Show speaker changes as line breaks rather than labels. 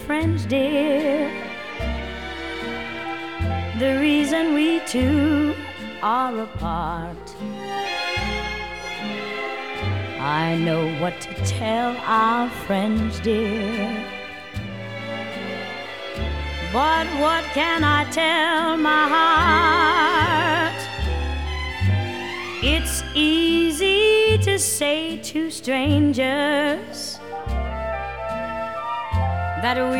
friends, dear. The reason we two are apart. I know what to tell our friends, dear, but what can I tell my heart? It's easy to say to strangers that we